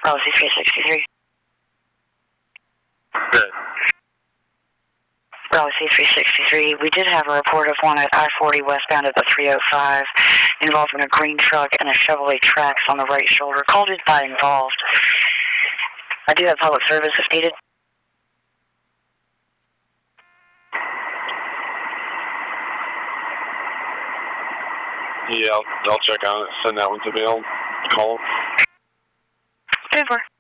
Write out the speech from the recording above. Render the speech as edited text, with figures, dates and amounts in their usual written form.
Bravo C363. Good. Bravo C363. We did have a report of one at I-40 westbound at the 305 involving a green truck and a Chevrolet Trax on the right shoulder. Called it by involved. I do have public service if needed. Yeah, I'll check on it. Send that one to me. I'll call. Super.